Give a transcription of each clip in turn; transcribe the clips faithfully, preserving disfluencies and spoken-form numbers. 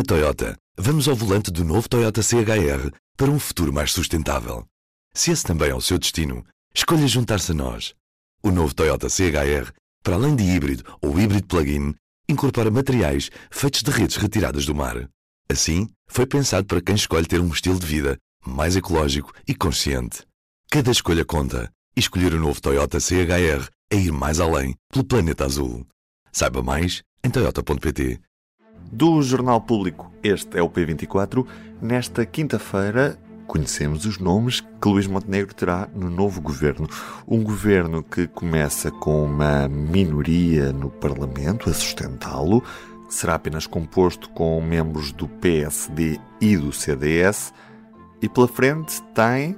Na Toyota, vamos ao volante do novo Toyota C H R para um futuro mais sustentável. Se esse também é o seu destino, escolha juntar-se a nós. O novo Toyota C H R, para além de híbrido ou híbrido plug-in, incorpora materiais feitos de redes retiradas do mar. Assim, foi pensado para quem escolhe ter um estilo de vida mais ecológico e consciente. Cada escolha conta, e escolher o novo Toyota C H R é ir mais além pelo planeta azul. Saiba mais em toyota ponto pt. Do Jornal Público, este é o P vinte e quatro. Nesta quinta-feira, conhecemos os nomes que Luís Montenegro terá no novo governo. Um governo que começa com uma minoria no Parlamento a sustentá-lo. Será apenas composto com membros do P S D e do C D S. E pela frente tem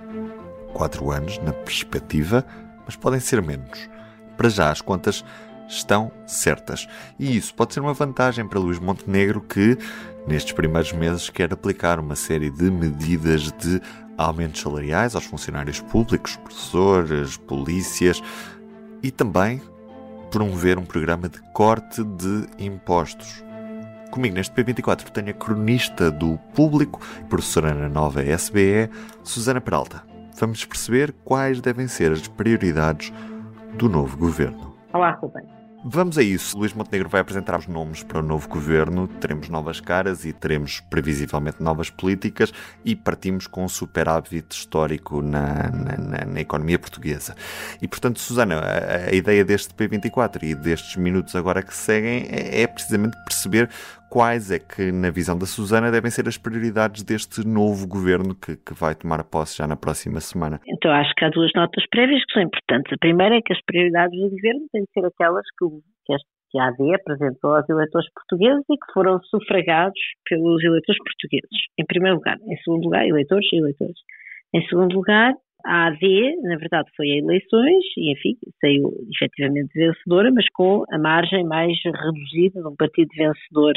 quatro anos na perspectiva, mas podem ser menos. Para já as contas estão certas. E isso pode ser uma vantagem para Luís Montenegro, que nestes primeiros meses quer aplicar uma série de medidas de aumentos salariais aos funcionários públicos, professores, polícias, e também promover um programa de corte de impostos. Comigo neste P vinte e quatro tenho a cronista do Público, professora na nova S B E, Susana Peralta. Vamos perceber quais devem ser as prioridades do novo governo. Olá, Rubem. Vamos a isso. Luís Montenegro vai apresentar os nomes para o novo governo. Teremos novas caras e teremos, previsivelmente, novas políticas e partimos com um superávit histórico na, na, na, na economia portuguesa. E, portanto, Susana, a, a ideia deste P vinte e quatro e destes minutos agora que seguem é, é precisamente perceber quais é que, na visão da Susana, devem ser as prioridades deste novo governo que, que vai tomar posse já na próxima semana. Então, acho que há duas notas prévias que são importantes. A primeira é que as prioridades do governo têm de ser aquelas que, que, este, que a A D apresentou aos eleitores portugueses e que foram sufragados pelos eleitores portugueses. Em primeiro lugar. Em segundo lugar, eleitores e eleitores. Em segundo lugar, a A D, na verdade, foi a eleições e, enfim, saiu efetivamente vencedora, mas com a margem mais reduzida de um partido vencedor,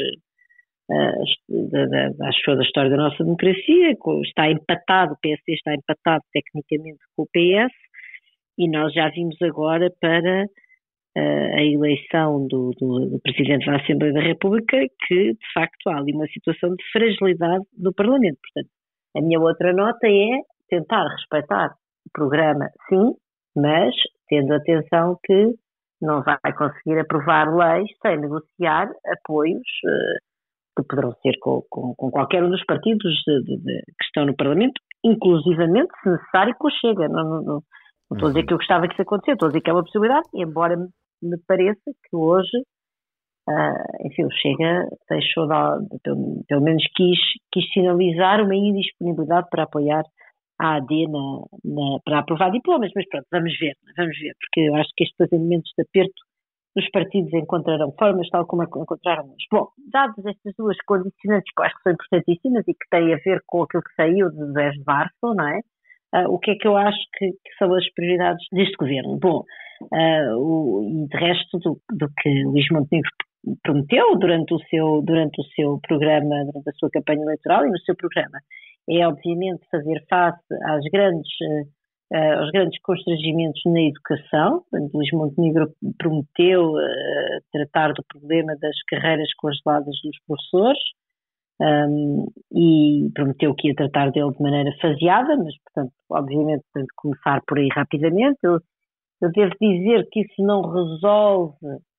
uh, da, da, acho que da história da nossa democracia. Está empatado, o P S D está empatado tecnicamente com o P S, e nós já vimos agora para uh, a eleição do, do, do Presidente da Assembleia da República que, de facto, há ali uma situação de fragilidade do Parlamento. Portanto, a minha outra nota é tentar respeitar o programa, sim, mas tendo atenção que não vai conseguir aprovar leis sem negociar apoios uh, que poderão ser com, com, com qualquer um dos partidos de, de, de, que estão no Parlamento, inclusivamente, se necessário, com o Chega. Não, não, não, não estou a dizer que eu gostava que isso acontecesse, estou a dizer que é uma possibilidade, embora me, me pareça que hoje, uh, enfim, o Chega deixou de, pelo, pelo menos quis, quis sinalizar uma indisponibilidade para apoiar a A D na, na, para aprovar diplomas, mas pronto, vamos ver, vamos ver, porque eu acho que estes momentos de aperto dos partidos encontrarão formas tal como encontraram hoje. Bom, dadas estas duas condicionantes que eu acho que são importantíssimas e que têm a ver com aquilo que saiu de dez de março, não é? Uh, o que é que eu acho que, que são as prioridades deste governo? Bom, uh, o, e de resto do, do que Luís Montenegro prometeu durante o seu, durante o seu programa, durante a sua campanha eleitoral e no seu programa, é obviamente fazer face às grandes, uh, aos grandes constrangimentos na educação. Portanto, Luís Montenegro prometeu uh, tratar do problema das carreiras congeladas dos professores, um, e prometeu que ia tratar dele de maneira faseada, mas, portanto, obviamente tem de começar por aí rapidamente. Eu, eu devo dizer que isso não resolve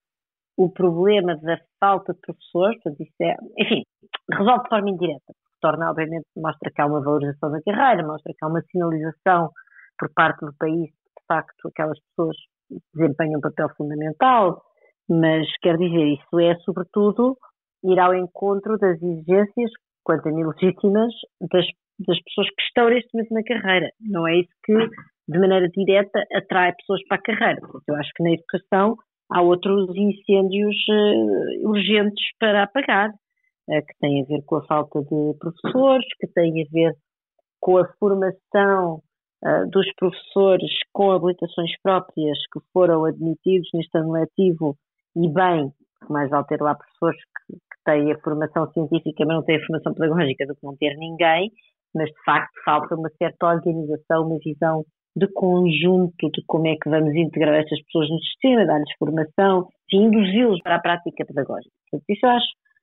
o problema da falta de professores, portanto, isso é, enfim, resolve de forma indireta. Torna, obviamente, mostra que há uma valorização da carreira, mostra que há uma sinalização por parte do país que, de facto, aquelas pessoas desempenham um papel fundamental, mas, quer dizer, isso é, sobretudo, ir ao encontro das exigências, quanto a mim legítimas, das, das pessoas que estão neste momento na carreira. Não é isso que, de maneira direta, atrai pessoas para a carreira. Porque eu acho que na educação há outros incêndios uh, urgentes para apagar, que tem a ver com a falta de professores, que tem a ver com a formação uh, dos professores com habilitações próprias que foram admitidos neste ano letivo, e bem, mais vale ter lá professores que, que têm a formação científica, mas não têm a formação pedagógica, do que não ter ninguém, mas de facto falta uma certa organização, uma visão de conjunto de como é que vamos integrar estas pessoas no sistema, dar-lhes formação e induzi-los para a prática pedagógica. Portanto, isso eu acho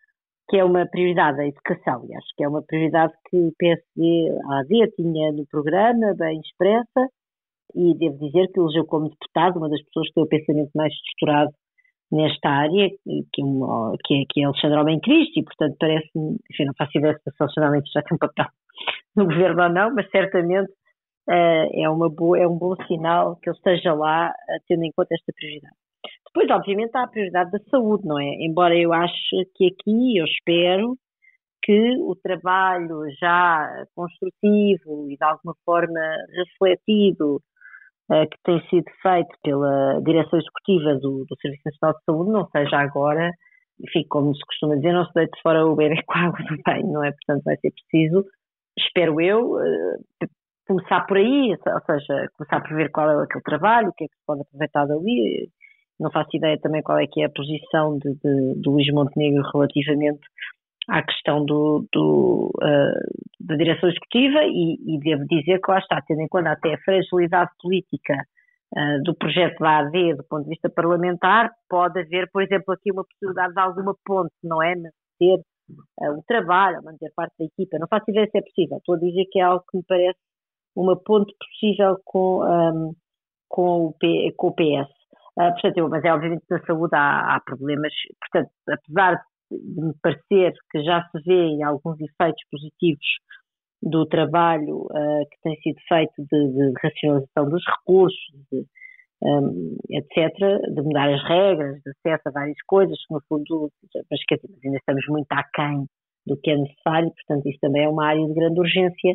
que é uma prioridade, a educação, e acho que é uma prioridade que o P S D, a AD, tinha no programa, bem expressa, e devo dizer que elegeu como deputado uma das pessoas que tem o pensamento mais estruturado nesta área, que é, uma, que é, que é Alexandre Homem Cristo, e portanto parece-me, enfim, não faço ideia se Alexandre Homem Cristo já tem um papel no governo ou não, mas certamente uh, é, uma boa, é um bom sinal que ele esteja lá, uh, tendo em conta esta prioridade. Depois, obviamente, há a prioridade da saúde, não é? Embora eu ache que aqui, eu espero que o trabalho já construtivo e de alguma forma refletido que tem sido feito pela direção executiva do, do Serviço Nacional de Saúde não seja agora, enfim, como se costuma dizer, não se deite fora o bebê com a água do banho, não é? Portanto, vai ser preciso, espero eu, começar por aí, ou seja, começar por ver qual é aquele trabalho, o que é que se pode aproveitar dali. Não faço ideia também qual é que é a posição de, de, de Luís Montenegro relativamente à questão do, do, uh, da direção executiva e, e devo dizer que lá está, tendo em conta até a fragilidade política uh, do projeto da A D do ponto de vista parlamentar, pode haver, por exemplo, aqui uma possibilidade de alguma ponte, não é? Manter uh, o trabalho, manter parte da equipa. Não faço ideia se é possível. Estou a dizer que é algo que me parece uma ponte possível com, um, com, o, P, com o P S. Uh, portanto, mas é obviamente que na saúde há, há problemas. Portanto, apesar de de me parecer que já se vê alguns efeitos positivos do trabalho uh, que tem sido feito de, de racionalização dos recursos, de, um, etcétera, de mudar as regras, de acesso a várias coisas, que no fundo, mas, que, mas ainda estamos muito aquém do que é necessário, portanto isso também é uma área de grande urgência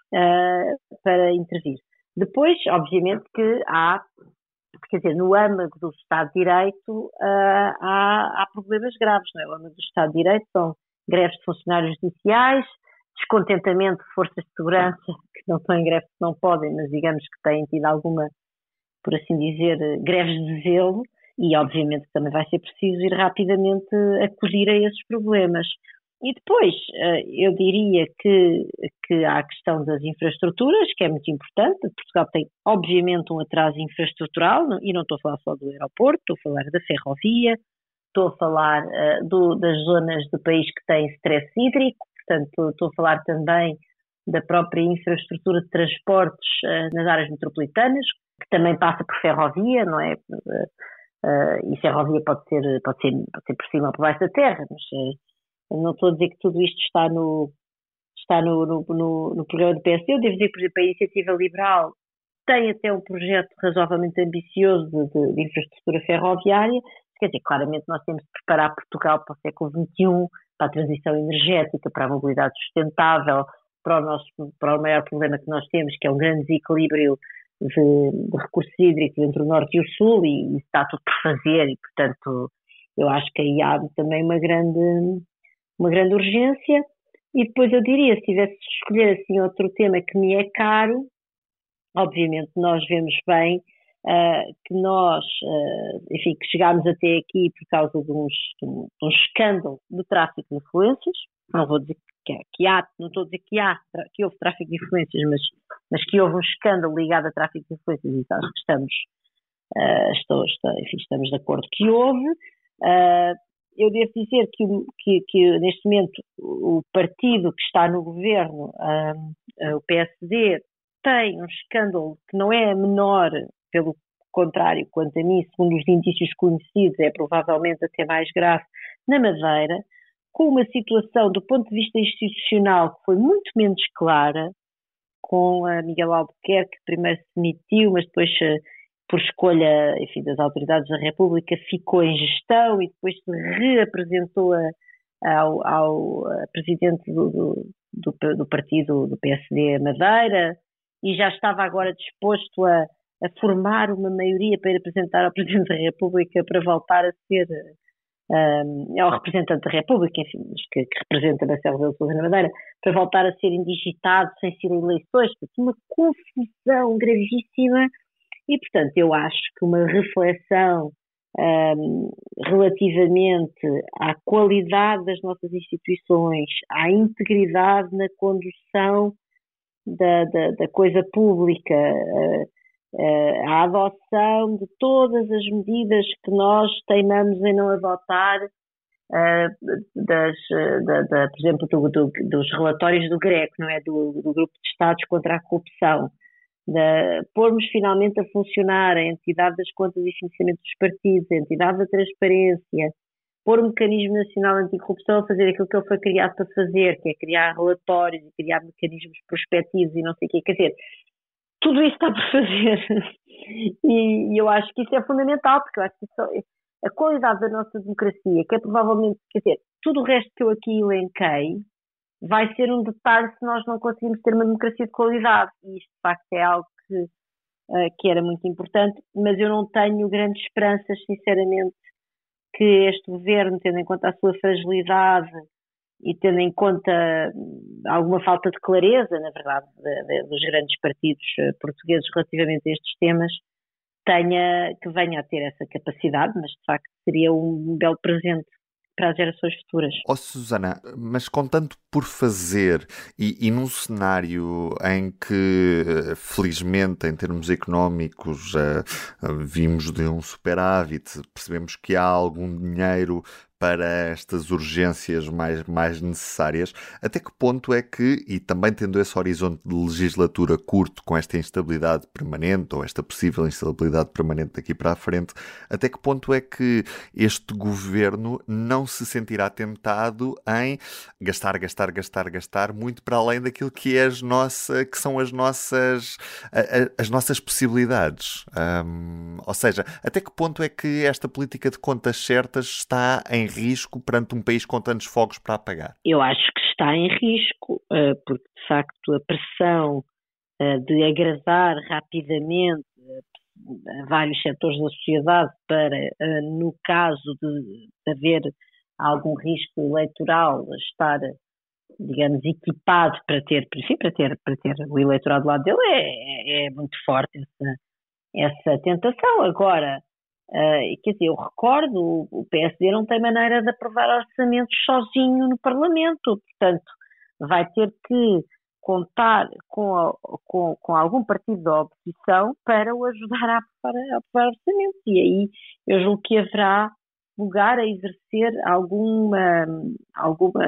uh, para intervir. Depois, obviamente que há, quer dizer, no âmago do Estado de Direito uh, há, há problemas graves, não é? O âmago do Estado de Direito são greves de funcionários judiciais, descontentamento de forças de segurança que não estão em greve, que não podem, mas digamos que têm tido alguma, por assim dizer, greves de zelo, e obviamente que também vai ser preciso ir rapidamente acudir a esses problemas. E depois, eu diria que, que há a questão das infraestruturas, que é muito importante. Portugal tem, obviamente, um atraso infraestrutural, e não estou a falar só do aeroporto, estou a falar da ferrovia, estou a falar uh, do, das zonas do país que têm stress hídrico, portanto, estou a falar também da própria infraestrutura de transportes uh, nas áreas metropolitanas, que também passa por ferrovia, não é? Uh, uh, e ferrovia pode ser, pode ser, pode ser por cima ou por baixo da terra, mas... Uh, não estou a dizer que tudo isto está no, está no, no, no, no programa do P S D. Eu devo dizer que, por exemplo, a Iniciativa Liberal tem até um projeto razoavelmente ambicioso de, de, de infraestrutura ferroviária. Quer dizer, claramente nós temos de preparar Portugal para o século vinte e um, para a transição energética, para a mobilidade sustentável, para o, nosso, para o maior problema que nós temos, que é um grande desequilíbrio de, de recursos hídricos entre o Norte e o Sul, e isso está tudo por fazer, e, portanto, eu acho que aí há também uma grande... uma grande urgência. E depois eu diria, se tivesse de escolher assim outro tema que me é caro, obviamente nós vemos bem uh, que nós, uh, enfim, que chegámos até aqui por causa de, uns, de, um, de um escândalo de tráfico de influências. Não vou dizer que, que há, não estou a dizer que há, que houve tráfico de influências, mas, mas que houve um escândalo ligado a tráfico de influências, e acho que estamos, uh, estou, estou, enfim, estamos de acordo que houve. Uh, Eu devo dizer que, que, que neste momento o partido que está no governo, um, o P S D, tem um escândalo que não é menor, pelo contrário, quanto a mim, segundo os indícios conhecidos, é provavelmente até mais grave, na Madeira, com uma situação do ponto de vista institucional que foi muito menos clara, com a Miguel Albuquerque, que primeiro se demitiu, mas depois... por escolha, enfim, das autoridades da República, ficou em gestão e depois se reapresentou a, ao, ao a presidente do, do, do, do partido do P S D Madeira, e já estava agora disposto a, a formar uma maioria para ir apresentar ao Presidente da República para voltar a ser um, ao representante da República, enfim, que, que representa Marcelo Rebelo de Sousa na Madeira, para voltar a ser indigitado sem ser eleições. Uma confusão gravíssima. E, portanto, eu acho que uma reflexão um, relativamente à qualidade das nossas instituições, à integridade na condução da, da, da coisa pública, uh, uh, à adoção de todas as medidas que nós teimamos em não adotar uh, das, uh, da, da, por exemplo, do, do, dos relatórios do GRECO, não é? Do, do Grupo de Estados contra a Corrupção, de pormos finalmente a funcionar a entidade das contas e financiamento dos partidos, a entidade da transparência, pôr um mecanismo nacional anticorrupção a fazer aquilo que ele foi criado para fazer, que é criar relatórios e criar mecanismos prospectivos e não sei o quê. Quer dizer, tudo isso está por fazer. E, e eu acho que isso é fundamental, porque eu acho que isso, a qualidade da nossa democracia, que é provavelmente, quer dizer, tudo o resto que eu aqui elenquei, vai ser um detalhe se nós não conseguimos ter uma democracia de qualidade. E isto, de facto, é algo que, uh, que era muito importante, mas eu não tenho grandes esperanças, sinceramente, que este governo, tendo em conta a sua fragilidade e tendo em conta alguma falta de clareza, na verdade, de, de, dos grandes partidos portugueses relativamente a estes temas, tenha, que venha a ter essa capacidade, mas de facto seria um belo presente para as gerações futuras. Ó Susana, mas com tanto por fazer e, e num cenário em que, felizmente, em termos económicos, uh, uh, vimos de um superávit, percebemos que há algum dinheiro para estas urgências mais, mais necessárias, até que ponto é que, e também tendo esse horizonte de legislatura curto com esta instabilidade permanente, ou esta possível instabilidade permanente daqui para a frente, até que ponto é que este governo não se sentirá tentado em gastar, gastar, gastar, gastar, muito para além daquilo que, é as nossa, que são as nossas, a, a, as nossas possibilidades? Um, ou seja, até que ponto é que esta política de contas certas está em risco perante um país com tantos fogos para apagar? Eu acho que está em risco, porque de facto a pressão de agradar rapidamente a vários setores da sociedade para, no caso de haver algum risco eleitoral, estar, digamos, equipado para ter, sim, para ter, para ter o eleitorado do lado dele, é, é muito forte essa, essa tentação. Agora, Uh, quer dizer, eu recordo, o P S D não tem maneira de aprovar orçamentos sozinho no Parlamento, portanto vai ter que contar com, a, com, com algum partido da oposição para o ajudar a aprovar, a aprovar orçamentos, e aí eu julgo que haverá lugar a exercer alguma, alguma,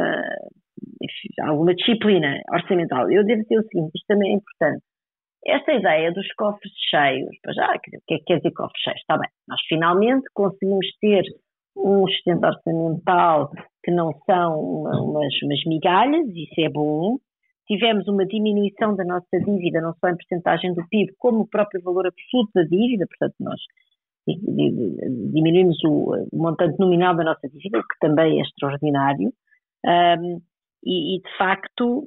enfim, alguma disciplina orçamental. Eu devo dizer o seguinte, isto também é importante. Esta ideia dos cofres cheios, já, o que é que quer dizer cofres cheios? Está bem, nós finalmente conseguimos ter um sustento orçamental que não são uma, umas, umas migalhas, isso é bom. Tivemos uma diminuição da nossa dívida, não só em percentagem do P I B, como o próprio valor absoluto da dívida, portanto nós diminuímos o, o montante nominal da nossa dívida, o que também é extraordinário, um, e, e de facto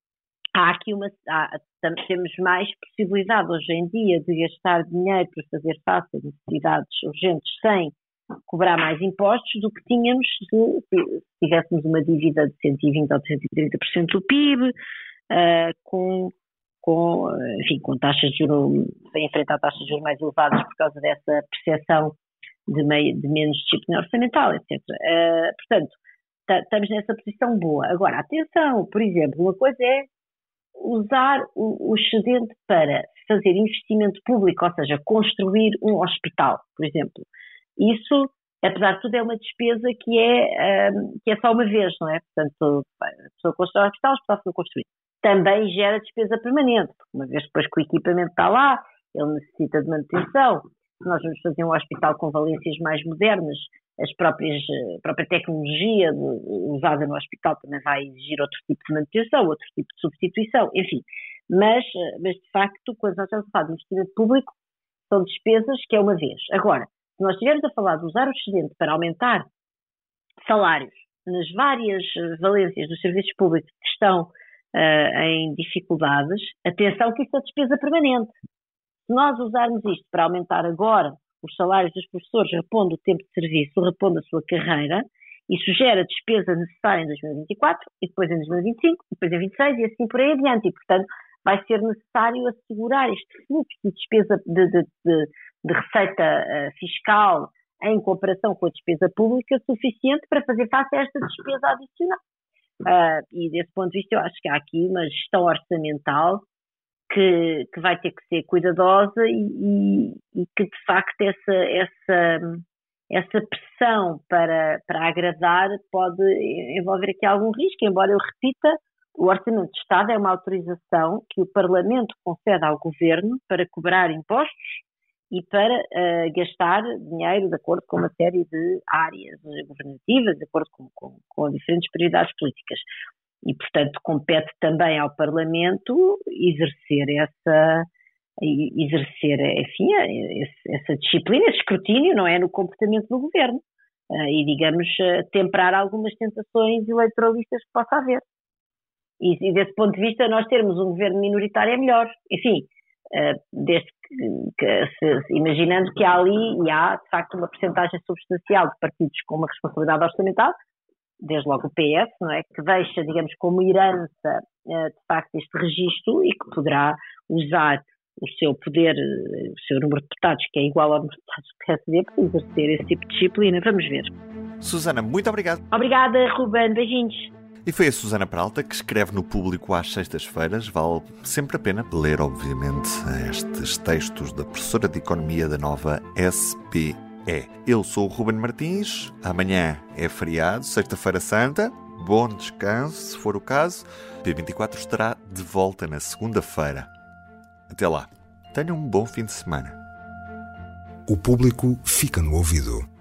há aqui uma, há, temos mais possibilidade hoje em dia de gastar dinheiro para fazer face a necessidades urgentes sem cobrar mais impostos do que tínhamos se, se tivéssemos uma dívida de cento e vinte ou cento e trinta por cento do P I B, uh, com, com, enfim, com taxas de juros, a enfrentar taxas de juros mais elevadas por causa dessa percepção de, meio, de menos disciplina orçamental, etcétera. Uh, portanto, estamos nessa posição boa. Agora, atenção, por exemplo, uma coisa é usar o, o excedente para fazer investimento público, ou seja, construir um hospital, por exemplo. Isso, apesar de tudo, é uma despesa que é, um, que é só uma vez, não é? Portanto, a pessoa constrói um hospital, o hospital foi construído. Também gera despesa permanente, porque uma vez depois que o equipamento está lá, ele necessita de manutenção. Se nós vamos fazer um hospital com valências mais modernas, as próprias, a própria tecnologia de, usada no hospital também vai exigir outro tipo de manutenção, outro tipo de substituição, enfim. Mas, mas de facto, quando nós estamos a falar de investimento público, são despesas que é uma vez. Agora, se nós estivermos a falar de usar o excedente para aumentar salários nas várias valências dos serviços públicos que estão uh, em dificuldades, atenção que isso é despesa permanente. Se nós usarmos isto para aumentar agora os salários dos professores, repondo o tempo de serviço, repondo a sua carreira, isso gera despesa necessária em dois mil e vinte e quatro, e depois em dois mil e vinte e cinco, e depois em vinte e seis, e assim por aí adiante. E, portanto, vai ser necessário assegurar este fluxo de despesa de, de, de, de receita uh, fiscal em comparação com a despesa pública suficiente para fazer face a esta despesa adicional. Uh, e desse ponto de vista eu acho que há aqui uma gestão orçamental que, que vai ter que ser cuidadosa e, e, e que de facto essa, essa, essa pressão para, para agradar pode envolver aqui algum risco, embora eu repita, o Orçamento de Estado é uma autorização que o Parlamento concede ao Governo para cobrar impostos e para uh, gastar dinheiro de acordo com uma série de áreas governativas, de acordo com, com, com diferentes prioridades políticas. E, portanto, compete também ao Parlamento exercer essa, exercer, enfim, essa disciplina, esse escrutínio, não é, no comportamento do Governo. Uh, e, digamos, uh, temperar algumas tentações eleitoralistas que possa haver. E, e, desse ponto de vista, nós termos um Governo minoritário é melhor. Enfim, uh, desde que, que se, imaginando que há ali, e há, de facto, uma percentagem substancial de partidos com uma responsabilidade orçamental, desde logo o P S, não é, que deixa, digamos, como herança, uh, de facto, este registro e que poderá usar o seu poder, o seu número de deputados, que é igual ao número de deputados do P S D, para exercer esse tipo de disciplina. Vamos ver. Susana, muito obrigado. Obrigada, Ruben. Beijinhos. E foi a Susana Peralta que escreve no Público às sextas-feiras. Vale sempre a pena ler, obviamente, estes textos da professora de Economia da Nova S P E. Eu sou o Ruben Martins. Amanhã é feriado, Sexta-feira Santa. Bom descanso, se for o caso. P vinte e quatro estará de volta na segunda-feira. Até lá. Tenham um bom fim de semana. O Público fica no ouvido.